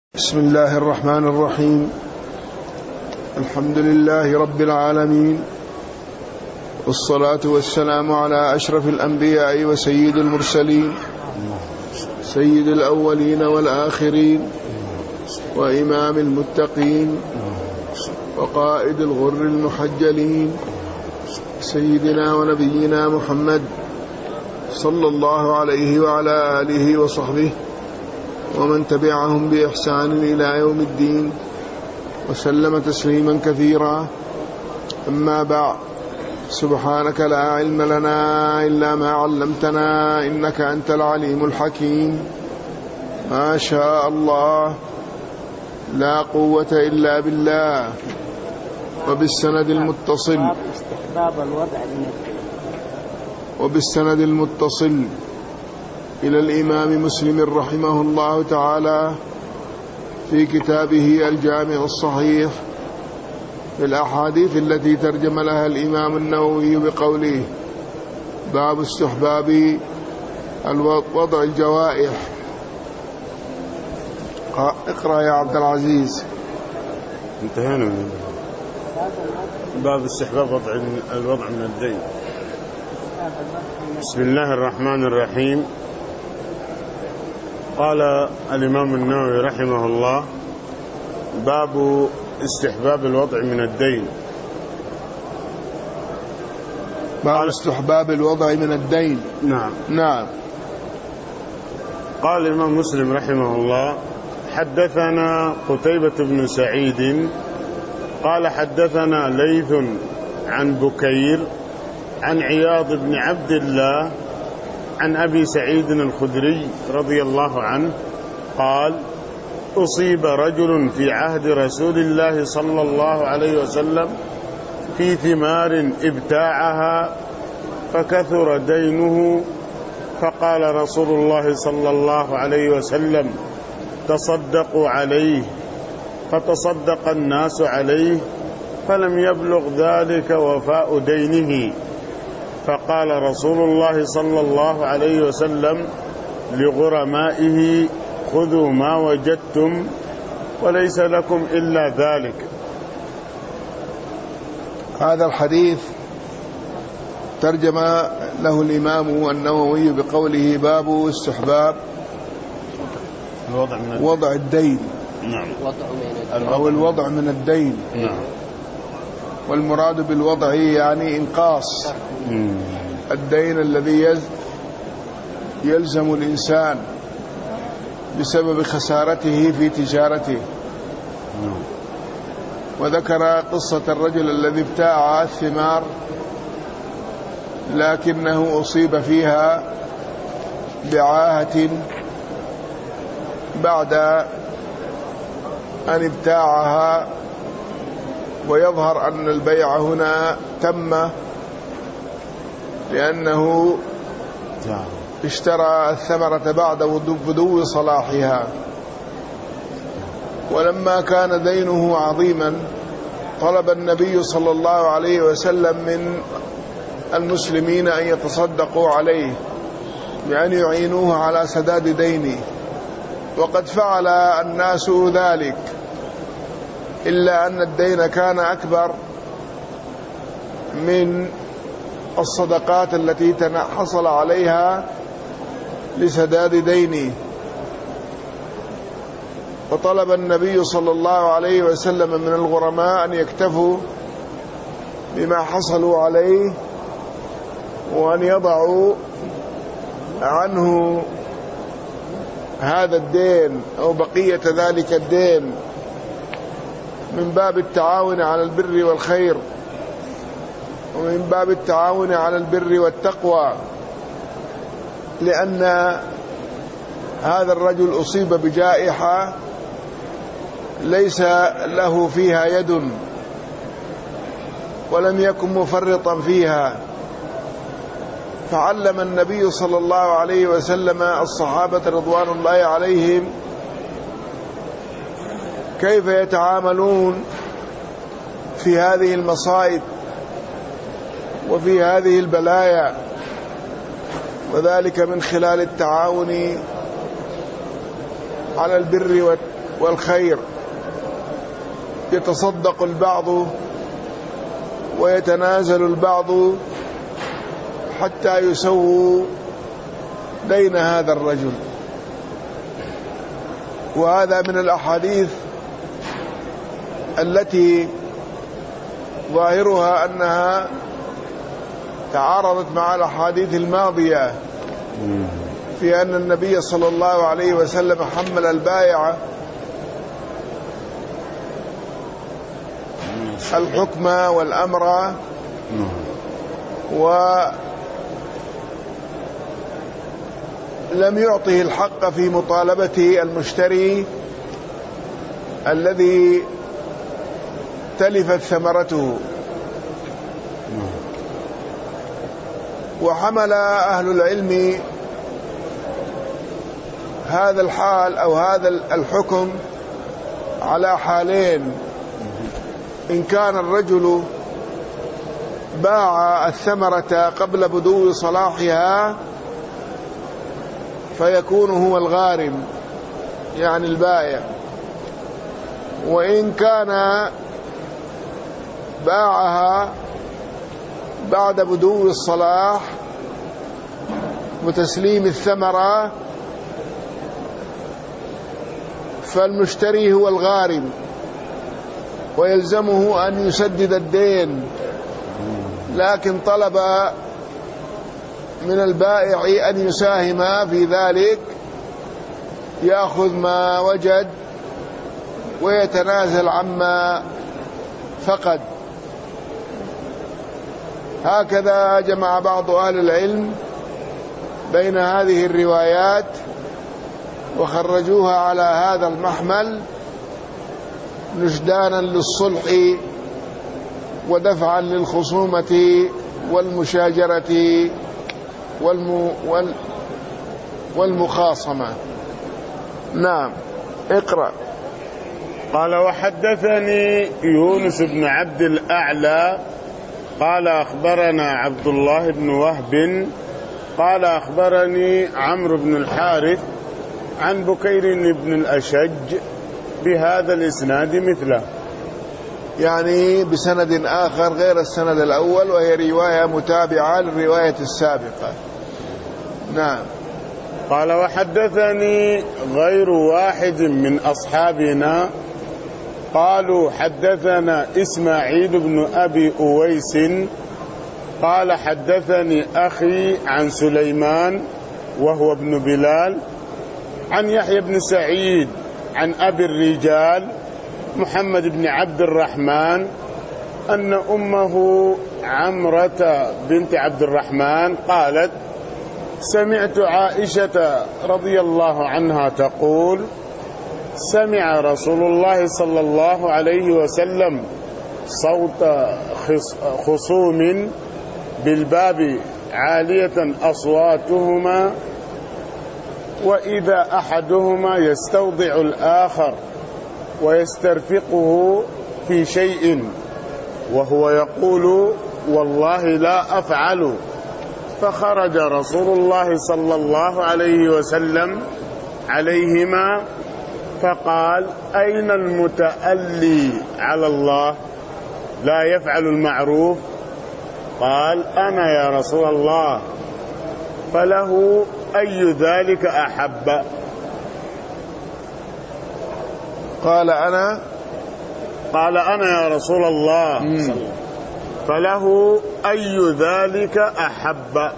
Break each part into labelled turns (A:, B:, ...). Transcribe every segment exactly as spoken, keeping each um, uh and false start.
A: بسم الله الرحمن الرحيم. الحمد لله رب العالمين، والصلاة والسلام على أشرف الأنبياء وسيد المرسلين، سيد الأولين والآخرين، وإمام المتقين، وقائد الغر المحجلين، سيدنا ونبينا محمد صلى الله عليه وعلى آله وصحبه ومن تبعهم بإحسان إلى يوم الدين، وسلم تسليما كثيرا. أما بعد، سبحانك لا علم لنا إلا ما علمتنا إنك أنت العليم الحكيم. ما شاء الله لا قوة إلا بالله. وبالسند المتصل وبالسند المتصل إلى الإمام مسلم رحمه الله تعالى في كتابه الجامع الصحيح في الأحاديث التي ترجم لها الإمام النووي بقوله: باب استحباب وضع الجوائح. اقرأ يا عبد العزيز.
B: انتهينا من باب استحباب وضع الوضع من الدين. بسم الله الرحمن الرحيم. قال الإمام النووي رحمه الله: باب استحباب الوضع من الدين.
A: باب استحباب الوضع من الدين.
B: نعم
A: نعم.
B: قال الإمام مسلم رحمه الله: حدثنا قتيبة بن سعيد قال حدثنا ليث عن بكير عن عياض بن عبد الله عن أبي سعيد الخدري رضي الله عنه قال: أصيب رجل في عهد رسول الله صلى الله عليه وسلم في ثمار ابتاعها فكثر دينه، فقال رسول الله صلى الله عليه وسلم: تصدقوا عليه، فتصدق الناس عليه، فلم يبلغ ذلك وفاء دينه. فقال رسول الله صلى الله عليه وسلم لغرمائه: خذوا ما وجدتم وليس لكم إلا ذلك.
A: هذا الحديث ترجم له الإمام النووي بقوله: باب استحباب
B: الوضع من
A: وضع الدين.
B: نعم.
A: أو الوضع من الدين.
B: نعم.
A: والمراد بالوضع يعني إنقاص الدين الذي يلزم الإنسان بسبب خسارته في تجارته. وذكر قصة الرجل الذي ابتاع الثمار لكنه أصيب فيها بعاهة بعد أن ابتاعها، ويظهر أن البيع هنا تم لأنه اشترى الثمرة بعد بدو صلاحها. ولما كان دينه عظيما طلب النبي صلى الله عليه وسلم من المسلمين أن يتصدقوا عليه بأن يعينوه على سداد دينه، وقد فعل الناس ذلك، إلا أن الدين كان أكبر من الصدقات التي حصل عليها لسداد دينه. وطلب النبي صلى الله عليه وسلم من الغرماء أن يكتفوا بما حصلوا عليه وأن يضعوا عنه هذا الدين أو بقية ذلك الدين من باب التعاون على البر والخير، ومن باب التعاون على البر والتقوى، لأن هذا الرجل أصيب بجائحة ليس له فيها يد ولم يكن مفرطا فيها. فعلم النبي صلى الله عليه وسلم الصحابة رضوان الله عليهم كيف يتعاملون في هذه المصائب وفي هذه البلايا، وذلك من خلال التعاون على البر والخير، يتصدق البعض ويتنازل البعض حتى يسووا دين هذا الرجل. وهذا من الأحاديث التي ظاهرها أنها تعارضت مع الأحاديث الماضية في أن النبي صلى الله عليه وسلم حمل البائع الحكم والأمر ولم يعطه الحق في مطالبة المشتري الذي تلفت ثمرته. وحمل أهل العلم هذا الحال أو هذا الحكم على حالين: إن كان الرجل باع الثمرة قبل بدو صلاحها فيكون هو الغارم يعني البائع، وإن كان باعها بعد بدو الصلاح وتسليم الثمرة فالمشتري هو الغارم ويلزمه أن يسدد الدين، لكن طلب من البائع أن يساهم في ذلك، يأخذ ما وجد ويتنازل عما فقد. هكذا جمع بعض أهل العلم بين هذه الروايات وخرجوها على هذا المحمل نجدانا للصلح ودفعا للخصومة والمشاجرة والم وال والمخاصمة. نعم، اقرأ.
B: قال: وحدثني يونس بن عبد الأعلى قال أخبرنا عبد الله بن وهب قال أخبرني عمرو بن الحارث عن بكير بن الأشج بهذا الإسناد مثله،
A: يعني بسند آخر غير السند الأول، وهي رواية متابعة للرواية السابقة. نعم.
B: قال: وحدثني غير واحد من أصحابنا قالوا حدثنا إسماعيل بن أبي أويس قال حدثني أخي عن سليمان وهو ابن بلال عن يحيى بن سعيد عن أبي الرجال محمد بن عبد الرحمن أن أمه عمرة بنت عبد الرحمن قالت: سمعت عائشة رضي الله عنها تقول: سمع رسول الله صلى الله عليه وسلم صوت خصوم بالباب عالية أصواتهما، وإذا أحدهما يستوضع الآخر ويسترفقه في شيء وهو يقول: والله لا أفعل. فخرج رسول الله صلى الله عليه وسلم عليهما فقال: أين المتألي على الله لا يفعل المعروف؟ قال: أنا يا رسول الله. فله أي ذلك أحب؟
A: قال: أنا
B: قال: أنا يا رسول الله. مم. فله أي ذلك أحب؟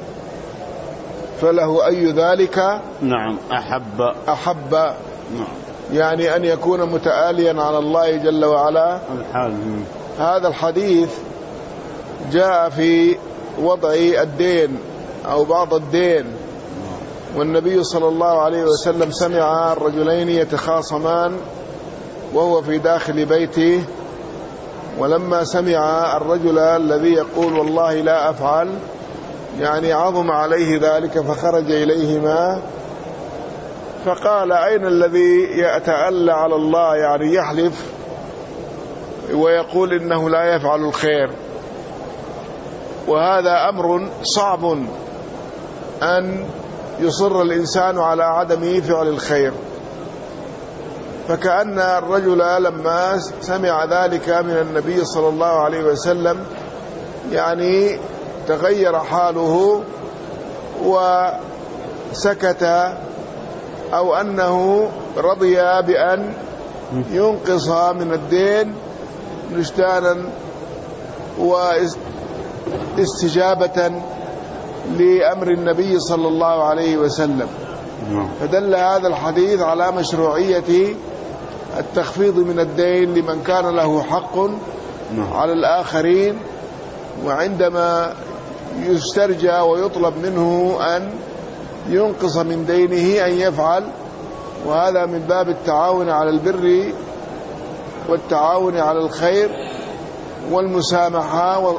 A: فله أي ذلك
B: نعم أحب
A: أحب
B: نعم.
A: يعني أن يكون متآليا على الله جل وعلا.
B: الحال.
A: هذا الحديث جاء في وضع الدين أو بعض الدين، والنبي صلى الله عليه وسلم سمع الرجلين يتخاصمان وهو في داخل بيته، ولما سمع الرجل الذي يقول والله لا أفعل يعني عظم عليه ذلك، فخرج إليهما فقال: أين الذي يتألى على الله يعني يحلف ويقول إنه لا يفعل الخير؟ وهذا أمر صعب أن يصر الإنسان على عدم فعل الخير، فكأن الرجل لما سمع ذلك من النبي صلى الله عليه وسلم يعني تغير حاله وسكت، أو أنه رضي بأن ينقص من الدين نشتانا واستجابة لأمر النبي صلى الله عليه وسلم. فدل هذا الحديث على مشروعية التخفيض من الدين لمن كان له حق على الآخرين، وعندما يسترجى ويطلب منه أن ينقص من دينه أن يفعل، وهذا من باب التعاون على البر والتعاون على الخير والمسامحة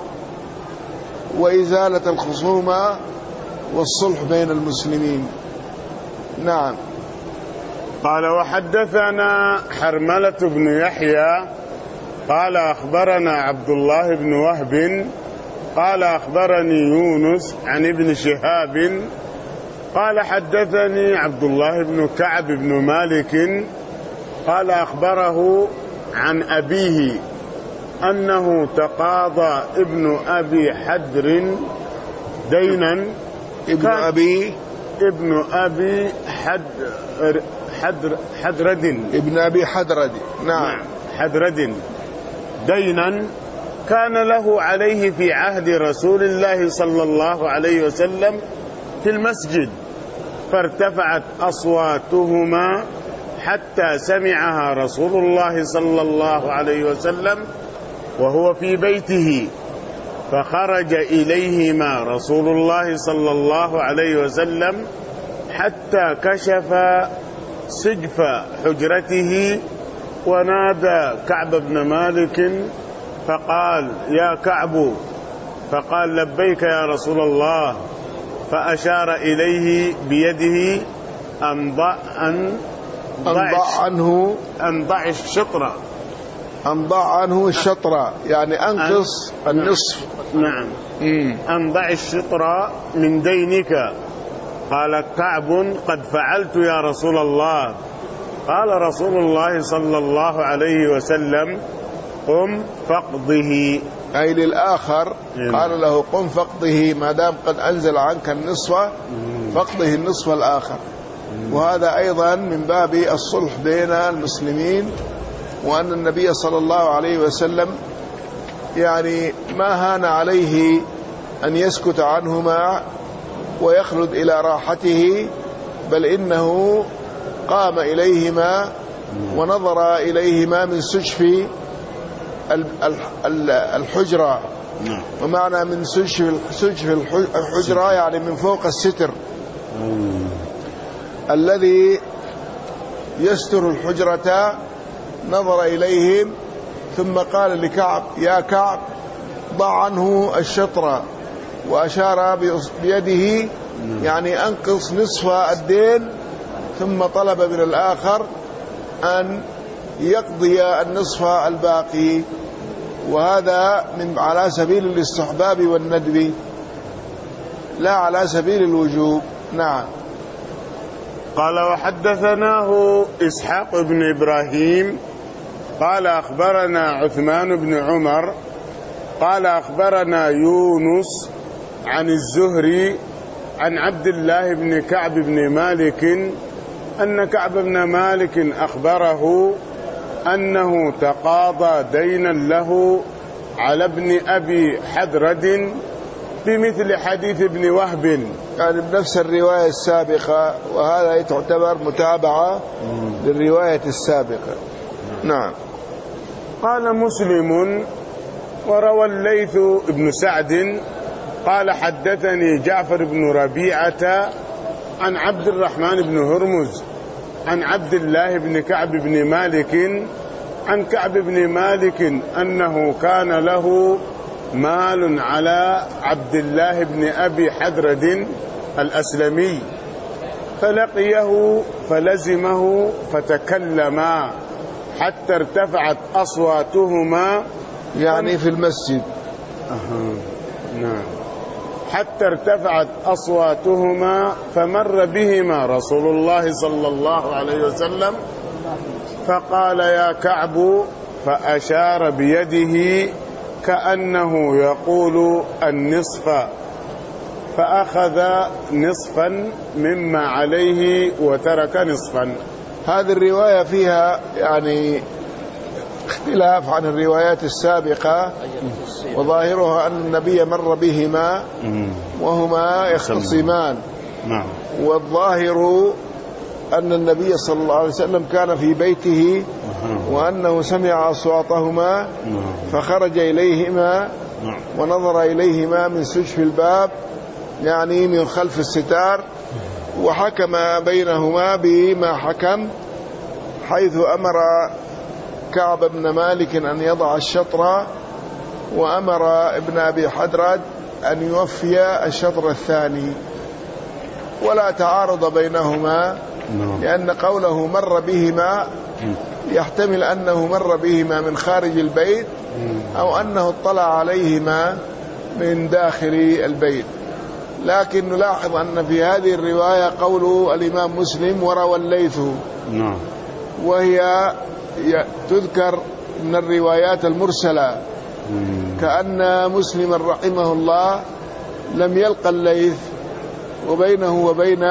A: وإزالة الخصومة والصلح بين المسلمين. نعم.
B: قال وحدثنا حرملة بن يحيى قال أخبرنا عبد الله بن وهب قال أخبرني يونس عن ابن شهاب قال حدثني عبد الله بن كعب بن مالك قال أخبره عن أبيه أنه تقاضى ابن أبي حدر دينا.
A: ابن أبي
B: ابن أبي حدر حدر حدرد
A: ابن أبي حدرد. نعم.
B: حدرد دينا كان له عليه في عهد رسول الله صلى الله عليه وسلم في المسجد، فارتفعت أصواتهما حتى سمعها رسول الله صلى الله عليه وسلم وهو في بيته، فخرج إليهما رسول الله صلى الله عليه وسلم حتى كشف سجف حجرته ونادى كعب بن مالك فقال يا كعب، فقال لبيك يا رسول الله، فأشار إليه بيده أن ضع أن
A: ضع عنه
B: أن ضع الشطر
A: أن ضع عنه الشطر يعني أنقص
B: أن
A: النصف.
B: نعم. أن ضع الشطر من دينك. قال كعب قد فعلت يا رسول الله. قال رسول الله صلى الله عليه وسلم قم فاقضه،
A: أي للآخر
B: مم.
A: قال له قم فاقضه، ما دام قد أنزل عنك النصف فاقضه النصف الآخر. مم. وهذا أيضا من باب الصلح بين المسلمين، وأن النبي صلى الله عليه وسلم يعني ما هان عليه أن يسكت عنهما ويخلد إلى راحته، بل إنه قام إليهما ونظر إليهما من سجف الحجرة. ومعنى من سجف الحجرة يعني من فوق الستر الذي يستر الحجرة، نظر إليهم ثم قال لكعب يا كعب ضع عنه الشطر، وأشار بيده يعني أنقص نصف الدين، ثم طلب من الآخر أن يقضي النصف الباقي، وهذا من على سبيل الاستحباب والندب لا على سبيل الوجوب. نعم.
B: قال وحدثناه إسحاق بن إبراهيم قال أخبرنا عثمان بن عمر قال أخبرنا يونس عن الزهري عن عبد الله بن كعب بن مالك أن كعب بن مالك أخبره أنه تقاضى دينا له على ابن أبي حدرد بمثل حديث ابن وهب،
A: يعني بنفس الرواية السابقة، وهذا تعتبر متابعة للرواية السابقة. نعم.
B: قال مسلم وروى الليث بن سعد قال حدثني جعفر بن ربيعة عن عبد الرحمن بن هرمز عن عبد الله بن كعب بن مالك عن كعب بن مالك أنه كان له مال على عبد الله بن أبي حدرد الأسلمي، فلقيه فلزمه فتكلما حتى ارتفعت أصواتهما،
A: يعني في المسجد.
B: أه. نعم. حتى ارتفعت أصواتهما فمر بهما رسول الله صلى الله عليه وسلم فقال يا كعب، فأشار بيده كأنه يقول النصف، فأخذ نصفا مما عليه وترك نصفا.
A: هذه الرواية فيها يعني اختلاف عن الروايات السابقة، وظاهرها أن النبي مر بهما وهما يختصمان، والظاهر أن النبي صلى الله عليه وسلم كان في بيته وأنه سمع أصواتهما فخرج إليهما ونظر إليهما من سجف الباب، يعني من خلف الستار، وحكم بينهما بما حكم، حيث أمر كعب بن مالك أن يضع الشطر، وأمر ابن أبي حدرد أن يوفي الشطر الثاني، ولا تعارض بينهما، لأن قوله مر بهما يحتمل أنه مر بهما من خارج البيت أو أنه اطلع عليهما من داخل البيت. لكن نلاحظ أن في هذه الرواية قول الإمام مسلم وروى الليث، وهي تذكر من الروايات المرسلة، كأن مسلم رحمه الله لم يلقى الليث وبينه وبين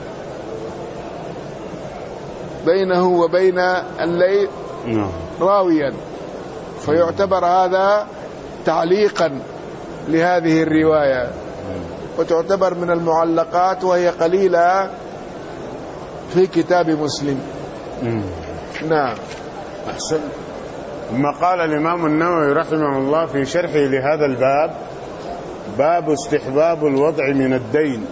A: بينه وبين الليث راويا، فيعتبر هذا تعليقا لهذه الرواية، وتعتبر من المعلقات، وهي قليلة في كتاب مسلم. نعم.
B: أحسن. ثم قال الإمام النووي رحمه الله في شرحه لهذا الباب: باب استحباب الوضع من الدين.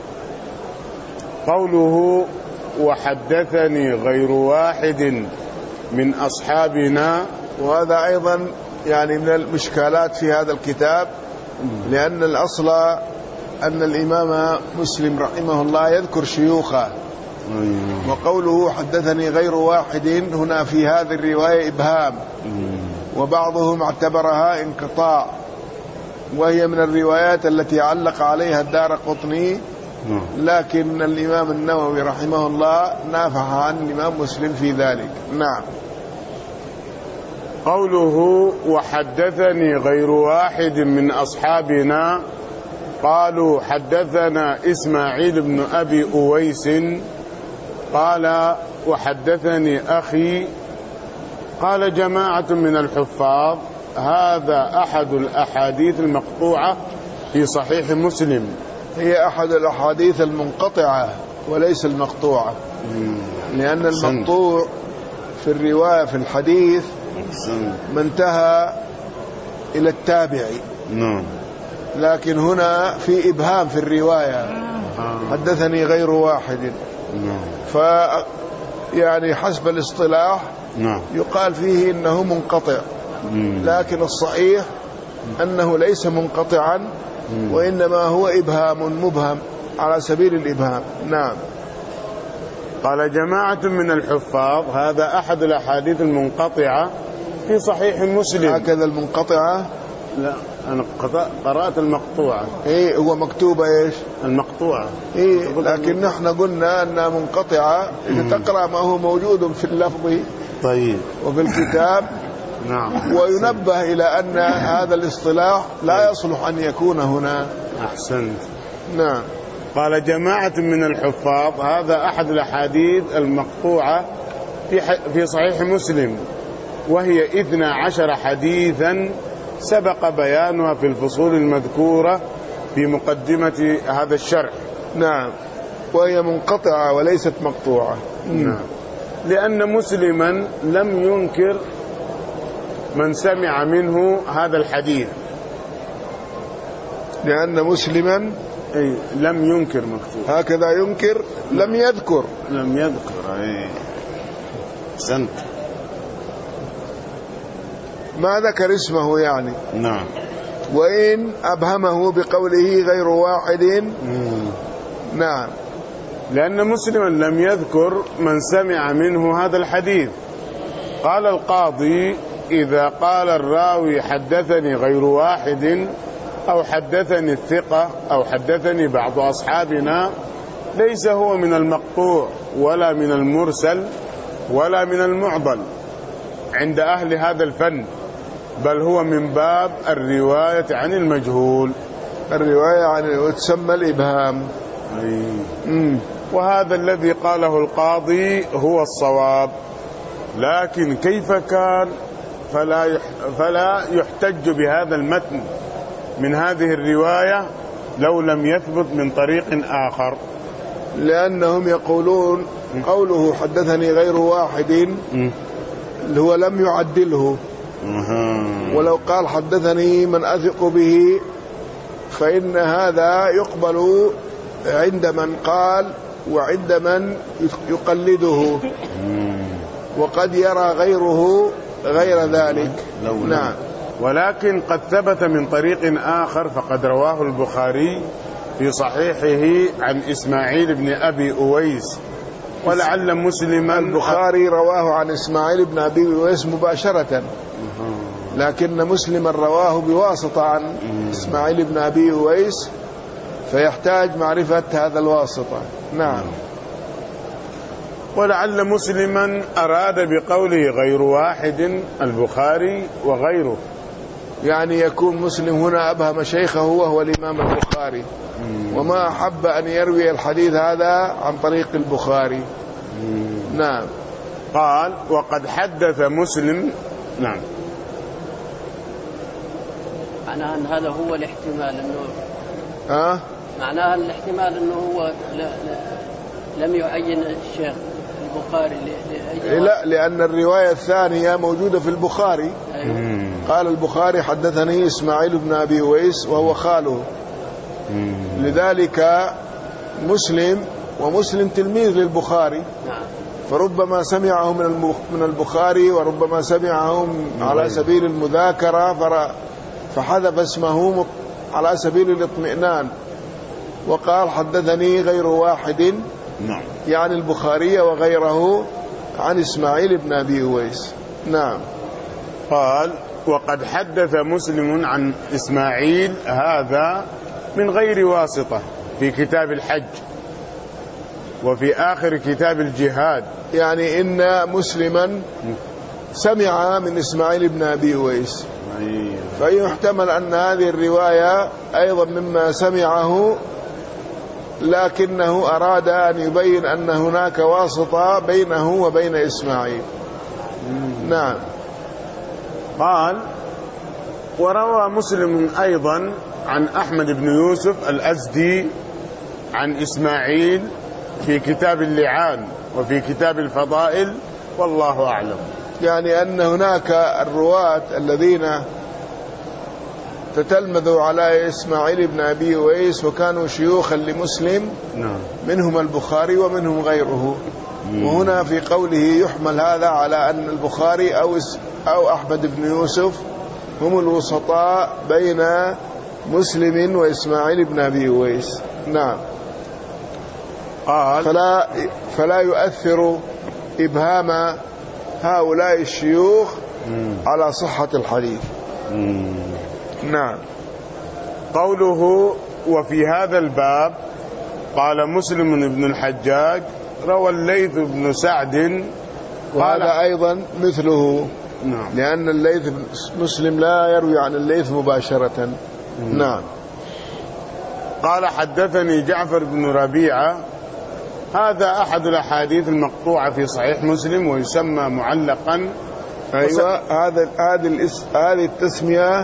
B: قوله وحدثني غير واحد من أصحابنا،
A: وهذا أيضا يعني من المشكلات في هذا الكتاب، لأن الأصل أن الإمام مسلم رحمه الله يذكر شيوخه، وقوله حدثني غير واحد هنا في هذه الرواية إبهام، وبعضهم اعتبرها انقطاع، وهي من الروايات التي علق عليها الدارقطني، لكن الإمام النووي رحمه الله نافح عن الإمام مسلم في ذلك. نعم.
B: قوله وحدثني غير واحد من أصحابنا، قالوا حدثنا إسماعيل بن أبي أويس قال وحدثني أخي. قال جماعة من الحفاظ: هذا أحد الأحاديث المقطوعة في صحيح مسلم.
A: هي أحد الأحاديث المنقطعة وليس المقطوعة، لأن المقطوع في الرواية في الحديث ما انتهى إلى التابعي، لكن هنا في إبهام في الرواية، حدثني غير واحد، ف يعني حسب الاصطلاح يقال فيه إنه منقطع، لكن الصحيح أنه ليس منقطعا، وإنما هو إبهام مبهم على سبيل الإبهام. نعم.
B: قال جماعة من الحفاظ: هذا أحد الأحاديث المنقطعة في صحيح مسلم.
A: هكذا المنقطعة؟
B: لا، أنا قرأت المقطوعة.
A: إيه، هو مكتوبة إيش؟
B: المقطوعة.
A: إيه، لكن نحن قلنا أنها منقطعة إذا تقرأ ما هو موجود في اللفظ
B: طيب
A: وفي الكتاب.
B: نعم.
A: وينبه إلى أن هذا الاصطلاح لا يصلح أن يكون هنا.
B: أحسنت.
A: نعم.
B: قال جماعة من الحفاظ: هذا أحد الأحاديث المقطوعة في في صحيح مسلم، وهي اثنا عشر حديثا سبق بيانها في الفصول المذكورة في مقدمة هذا الشرح.
A: نعم. وهي منقطعة وليست مقطوعة.
B: نعم. لأن مسلما لم ينكر من سمع منه هذا الحديث،
A: لأن مسلما
B: أي لم ينكر مكتوب،
A: هكذا ينكر لم يذكر
B: لم يذكر أي سنت
A: ما ذكر اسمه يعني.
B: نعم.
A: وإن أبهمه بقوله غير واحد.
B: مم.
A: نعم.
B: لأن مسلما لم يذكر من سمع منه هذا الحديث. قال القاضي: إذا قال الراوي حدثني غير واحد أو حدثني الثقة أو حدثني بعض أصحابنا، ليس هو من المقطوع ولا من المرسل، ولا من المعضل عند أهل هذا الفن، بل هو من باب الرواية عن المجهول.
A: الرواية عن وتسمى الإبهام.
B: مم. وهذا الذي قاله القاضي هو الصواب، لكن كيف كان فلا فلا يحتج بهذا المتن من هذه الرواية لو لم يثبت من طريق آخر؟
A: لأنهم يقولون قوله حدثني غير واحد اللي هو لم يعدله، ولو قال حدثني من أثق به فإن هذا يقبل عند من قال وعند من يقلده، وقد يرى غيره غير ذلك. نعم.
B: ولكن قد ثبت من طريق آخر، فقد رواه البخاري في صحيحه عن إسماعيل بن أبي أويس، ولعل مسلما.
A: البخاري رواه عن إسماعيل بن أبي أويس مباشرة، لكن مسلما رواه بواسطة عن إسماعيل بن أبي أويس، فيحتاج معرفة هذا الواسطة. نعم.
B: ولعل مسلما أراد بقوله غير واحد البخاري وغيره،
A: يعني يكون مسلم هنا أبهم شيخه وهو الإمام البخاري، وما أحب أن يروي الحديث هذا عن طريق البخاري. نعم.
B: قال وقد حدث مسلم. نعم.
C: معناها أن هذا هو الاحتمال أنه
A: ها؟
C: معناها الاحتمال أنه هو لا لا لم يعين الشيخ البخاري لأي.
A: لا، لأن الرواية الثانية موجودة في البخاري.
C: أيوة.
A: قال البخاري حدثني إسماعيل بن أبي أويس وهو خاله، لذلك مسلم ومسلم تلميذ للبخاري، فربما سمعه من البخاري وربما سمعه على سبيل المذاكرة فحذف اسمه على سبيل الاطمئنان وقال حدثني غير واحد، يعني البخاري وغيره عن إسماعيل بن أبي أويس. نعم.
B: قال وقد حدث مسلم عن إسماعيل هذا من غير واسطة في كتاب الحج وفي آخر كتاب الجهاد،
A: يعني إن مسلما سمع من إسماعيل بن أبي أويس، فيحتمل أن هذه الرواية أيضا مما سمعه، لكنه أراد أن يبين أن هناك واسطة بينه وبين إسماعيل. نعم.
B: قال وروى مسلم أيضا عن أحمد بن يوسف الأزدي عن إسماعيل في كتاب اللعان وفي كتاب الفضائل، والله أعلم.
A: يعني أن هناك الرواة الذين تتلمذوا على إسماعيل بن أبي أويس وكانوا شيوخا لمسلم، منهم البخاري ومنهم غيره، وهنا في قوله يحمل هذا على أن البخاري أو أو أحمد بن يوسف هم الوسطاء بين مسلم وإسماعيل بن أبي أويس. نعم.
B: قال
A: فلا فلا يؤثر إبهام هؤلاء الشيوخ على صحة الحديث. نعم.
B: قوله وفي هذا الباب قال مسلم بن الحجاج روى الليث بن سعد،
A: وهذا أيضا مثله.
B: نعم.
A: لأن الليث مسلم لا يروي عن الليث مباشرة. نعم.
B: قال حدثني جعفر بن ربيعة، هذا أحد الأحاديث المقطوعة في صحيح مسلم ويسمى معلقا.
A: أيوة. هذا هذه هذه التسمية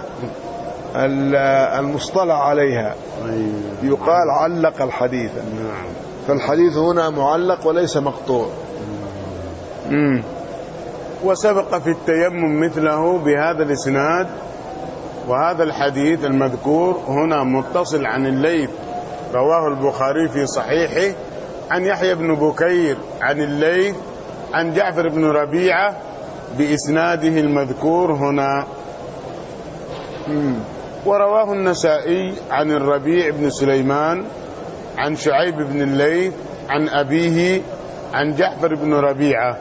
A: المصطلح عليها.
B: أيوة.
A: يقال علق الحديث.
B: نعم.
A: فالحديث هنا معلق وليس مقطوع.
B: مم. وسبق في التيمم مثله بهذا الإسناد، وهذا الحديث المذكور هنا متصل عن الليث، رواه البخاري في صحيحه عن يحيى بن بكير عن الليث عن جعفر بن ربيعة بإسناده المذكور هنا.
A: مم.
B: ورواه النسائي عن الربيع بن سليمان عن شعيب بن الليث عن أبيه عن جعفر بن ربيعة.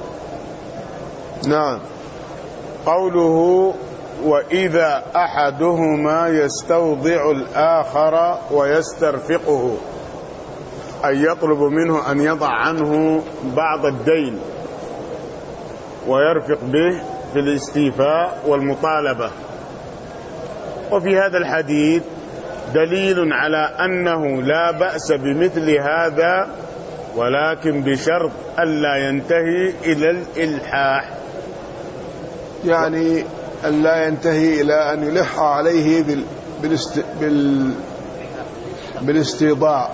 A: نعم.
B: قوله وإذا أحدهما يستوضع الآخر ويسترفقه، أي يطلب منه أن يضع عنه بعض الدين ويرفق به في الاستيفاء والمطالبة. وفي هذا الحديث دليل على أنه لا بأس بمثل هذا، ولكن بشرط ألا ينتهي إلى الإلحاح،
A: يعني ألا ينتهي إلى أن يلح عليه بالاست... بال... بالاستيضاع،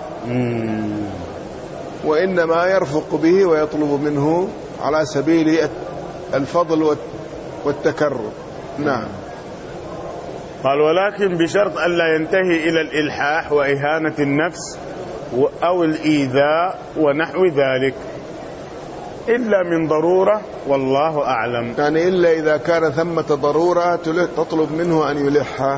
A: وإنما يرفق به ويطلب منه على سبيل الفضل والتكرم. نعم.
B: قال ولكن بشرط ألا ينتهي إلى الإلحاح وإهانة النفس أو الإيذاء ونحو ذلك، إلا من ضرورة والله أعلم.
A: يعني إلا إذا كان ثمة ضرورة تطلب منه أن يلح.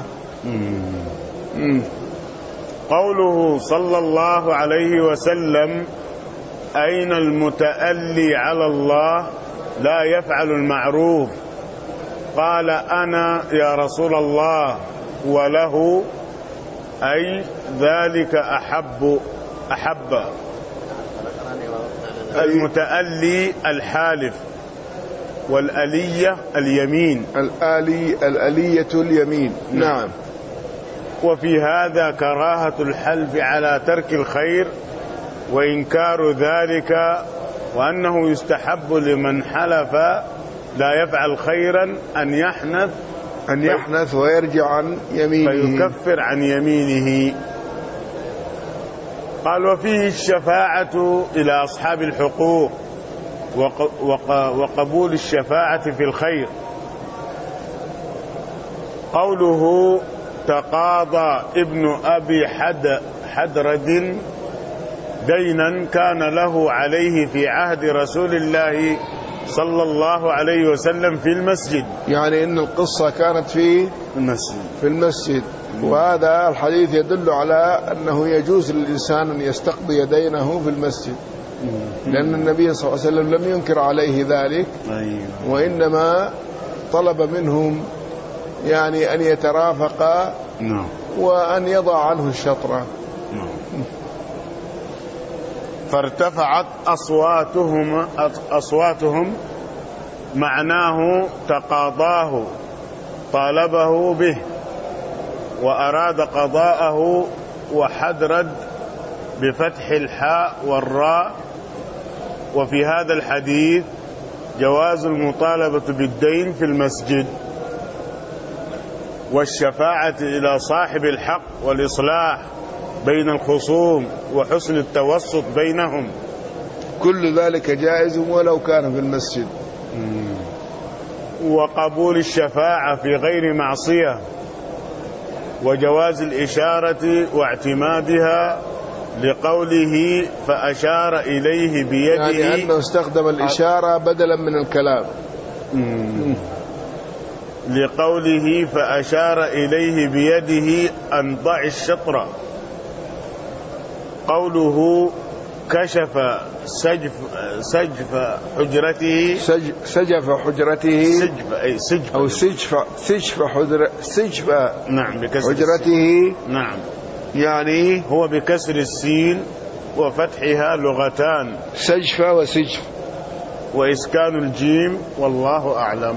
B: قوله صلى الله عليه وسلم: أين المتألي على الله لا يفعل المعروف؟ قال: أنا يا رسول الله. وله أي ذلك أحب أحب المتألي الحالف، والألية اليمين.
A: الآلي الألية اليمين. نعم.
B: وفي هذا كراهة الحلف على ترك الخير وإنكار ذلك، وأنه يستحب لمن حلف لا يفعل خيرا أن يحنث
A: أن يحنث ويرجع عن يمينه،
B: فيكفر عن يمينه. قال: وفيه الشفاعة إلى أصحاب الحقوق وقبول الشفاعة في الخير. قوله: تقاضى ابن أبي حد حدرد دينا كان له عليه في عهد رسول الله صلى الله عليه وسلم في المسجد،
A: يعني إن القصة كانت في
B: المسجد
A: في المسجد. وهذا الحديث يدل على أنه يجوز للإنسان أن يستقضي دينه في المسجد، لأن النبي صلى الله عليه وسلم لم ينكر عليه ذلك، وإنما طلب منهم يعني أن يترافقا وأن يضع عنه الشطرة.
B: فارتفعت أصواتهم أصواتهم معناه تقاضاه، طالبه به وأراد قضاءه. وحدرد بفتح الحاء والراء. وفي هذا الحديث جواز المطالبة بالدين في المسجد، والشفاعة إلى صاحب الحق والإصلاح بين الخصوم وحسن التوسط بينهم،
A: كل ذلك جائز ولو كان في المسجد.
B: وقبول الشفاعة في غير معصية، وجواز الإشارة واعتمادها لقوله فأشار إليه بيده،
A: يعني أنه استخدم الإشارة بدلا من الكلام.
B: مم. لقوله فأشار إليه بيده أن ضع الشطر. قوله كشف سجف سجف حجرته
A: سج سجف حجرته
B: سجف أي سجف
A: أو سجف سجف حجر سجف
B: نعم بكسر
A: حجرته.
B: نعم،
A: يعني
B: هو بكسر السين وفتحها لغتان،
A: سجف وسجف،
B: وإسكان الجيم، والله أعلم.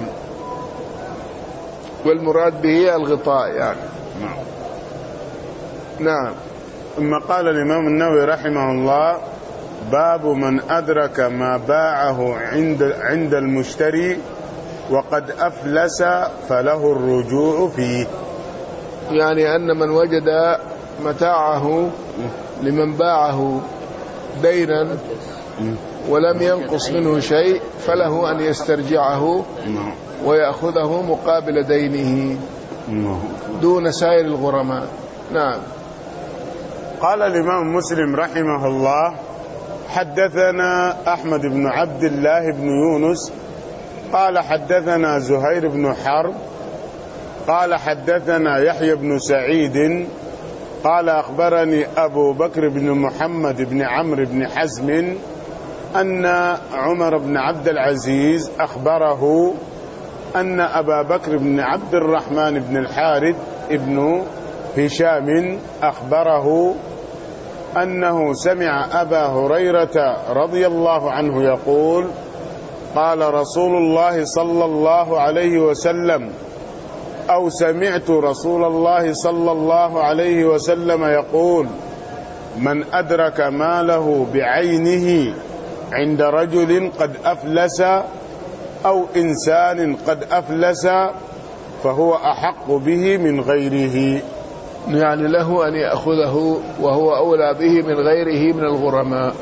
A: والمراد به الغطاء يعني.
B: نعم.
A: نعم.
B: ثم قال الإمام النووي رحمه الله: باب من أدرك ما باعه عند عند المشتري وقد أفلس فله الرجوع فيه.
A: يعني أن من وجد متاعه لمن باعه دينا ولم ينقص منه شيء فله أن يسترجعه ويأخذه مقابل دينه دون سائر الغرماء. نعم.
B: قال الإمام مسلم رحمه الله: حدثنا أحمد بن عبد الله بن يونس قال حدثنا زهير بن حرب قال حدثنا يحيى بن سعيد قال أخبرني أبو بكر بن محمد بن عمرو بن حزم أن عمر بن عبد العزيز أخبره أن أبا بكر بن عبد الرحمن بن الحارث ابن هشام أخبره أنه سمع أبا هريرة رضي الله عنه يقول: قال رسول الله صلى الله عليه وسلم أو سمعت رسول الله صلى الله عليه وسلم يقول: من أدرك ماله بعينه عند رجل قد أفلس أو إنسان قد أفلس فهو أحق به من غيره.
A: يعني له أن يأخذه وهو أولى به من غيره من الغرماء.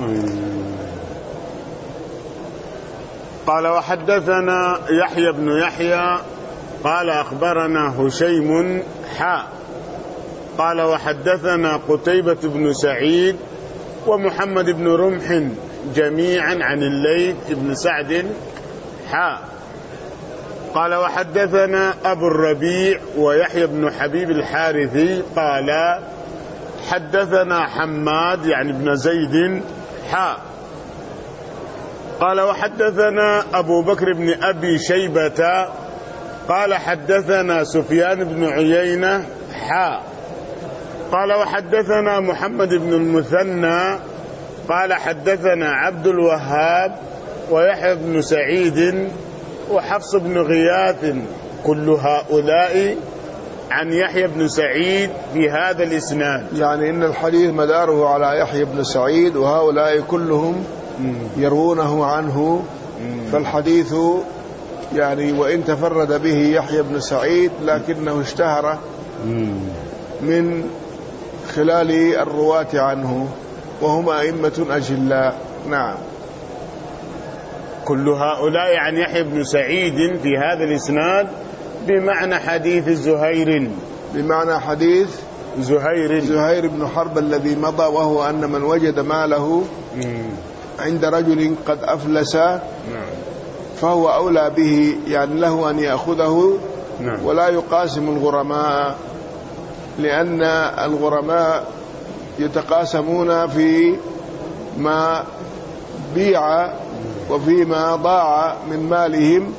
B: قال: وحدثنا يحيى بن يحيى قال أخبرنا هشيم حاء قال وحدثنا قتيبة بن سعيد ومحمد بن رمح جميعا عن الليث بن سعد حاء قال وحدثنا أبو الربيع ويحيى بن حبيب الحارثي قال حدثنا حماد يعني بن زيد حاء قال وحدثنا أبو بكر بن أبي شيبة قال حدثنا سفيان بن عيينة حاء قال وحدثنا محمد بن المثنى قال حدثنا عبد الوهاب ويحيى بن سعيد وحفص بن غياث كل هؤلاء عن يحيى بن سعيد في هذا الإسناد.
A: يعني إن الحديث مداره على يحيى بن سعيد وهؤلاء كلهم يروونه عنه، فالحديث يعني وإن تفرد به يحيى بن سعيد لكنه اشتهر من خلال الرواة عنه وهم أئمة أجلاء. نعم.
B: كل هؤلاء عن يحيى بن سعيد في هذا الإسناد بمعنى حديث زهير
A: بمعنى حديث
B: زهير
A: زهير بن حرب الذي مضى، وهو أن من وجد ماله عند رجل قد أفلس فهو أولى به، يعني له أن يأخذه ولا يقاسم الغرماء، لأن الغرماء يتقاسمون في ما بيع وفيما ضاع من مالهم.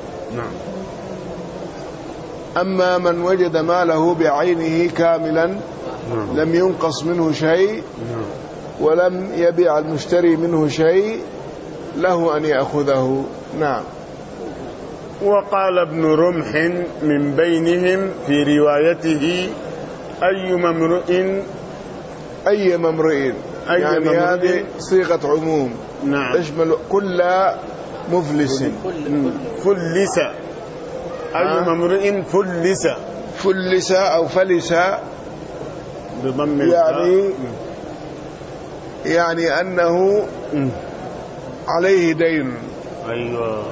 A: أما من وجد ماله بعينه كاملا لم ينقص منه شيء ولم يبيع المشتري منه شيء له أن يأخذه. نعم.
B: وقال ابن رمح من بينهم في روايته أي ممرئ
A: أي ممرئ يعني هذه صيغة عموم.
B: نعم.
A: تشمل كل مفلس
B: فلس أي ممرئ فلس
A: فلس أو فلس
B: بضم
A: يعني يعني أنه عليه دين.
B: أيوة.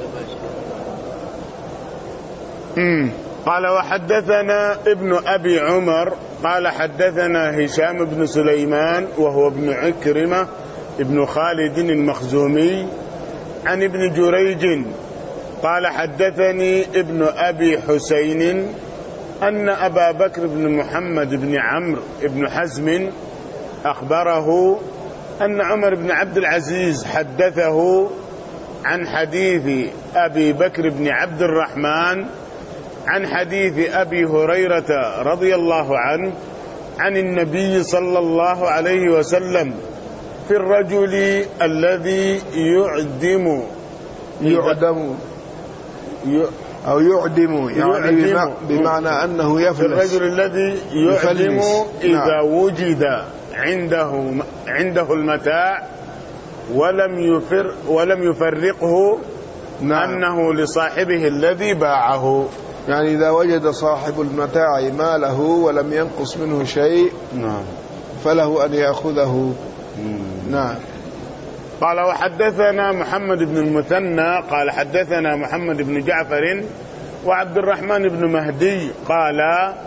B: امم قال وحدثنا ابن أبي عمر قال حدثنا هشام بن سليمان وهو ابن عكرمة ابن خالد المخزومي عن ابن جريج قال حدثني ابن أبي حسين أن أبا بكر بن محمد بن عمرو بن حزم أخبره أن عمر بن عبد العزيز حدثه عن حديث أبي بكر بن عبد الرحمن عن حديث أبي هريرة رضي الله عنه عن النبي صلى الله عليه وسلم في الرجل الذي يعدم
A: يعدم أو يعدم يعني يعدم بمعنى أنه يفلس.
B: في الرجل الذي يعدم إذا نعم. وجد عنده عنده المتاع ولم يفر ولم يفرقه نعم. أنه لصاحبه الذي باعه.
A: يعني إذا وجد صاحب المتاع ماله ولم ينقص منه شيء
B: نعم.
A: فله أن يأخذه. نعم.
B: قال وحدثنا محمد بن المثنى قال حدثنا محمد بن جعفر وعبد الرحمن بن مهدي قال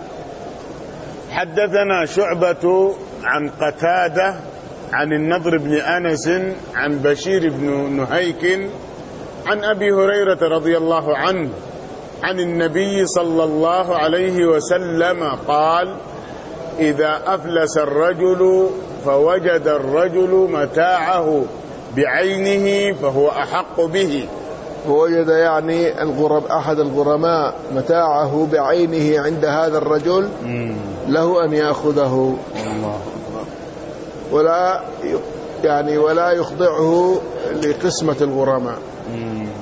B: حدثنا شعبة عن قتادة عن النضر بن أنس عن بشير بن نهيك عن أبي هريرة رضي الله عنه عن النبي صلى الله عليه وسلم قال إذا أفلس الرجل فوجد الرجل متاعه بعينه فهو أحق به.
A: ووجد يعني الغرب أحد الغرماء متاعه بعينه عند هذا الرجل له أن يأخذه ولا يعني ولا يخضعه لقسمة الغرماء.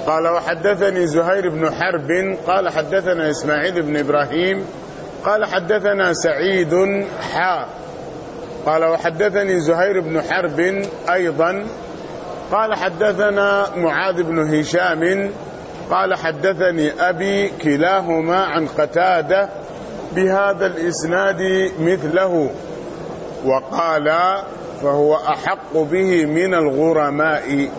B: قال وحدثني زهير بن حرب قال حدثنا إسماعيل بن إبراهيم قال حدثنا سعيد حا قال وحدثني زهير بن حرب أيضا قال حدثنا معاذ بن هشام قال حدثني أبي كلاهما عن قتادة بهذا الإسناد مثله، وقال فهو أحق به من الغرماء.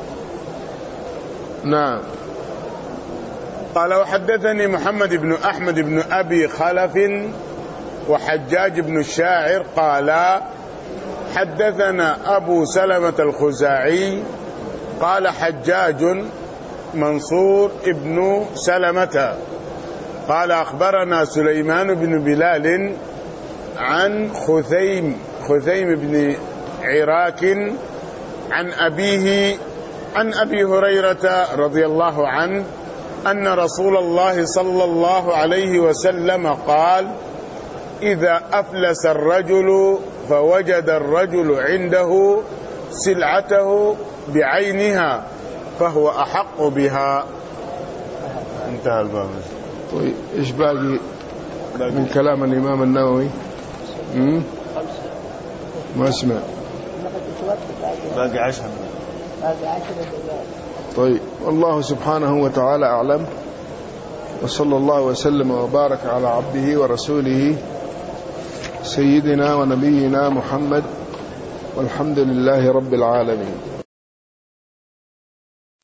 A: نعم.
B: قال وحدثني محمد بن أحمد بن أبي خلف وحجاج بن الشاعر قال حدثنا أبو سلمة الخزاعي قال حجاج منصور ابن سلمة قال أخبرنا سليمان بن بلال عن خثيم خثيم بن عراك عن أبيه عن أبي هريرة رضي الله عنه أن رسول الله صلى الله عليه وسلم قال إذا أفلس الرجل فوجد الرجل عنده سلعته بعينها فهو أحق بها. انتهى الباب.
A: طيب إيش باقي من كلام الإمام النووي؟ امم ما اسمع.
B: باقي عشرة.
A: طيب والله سبحانه وتعالى أعلم، وصلى الله وسلم وبارك على عبده ورسوله سيدنا ونبينا محمد، والحمد لله رب العالمين.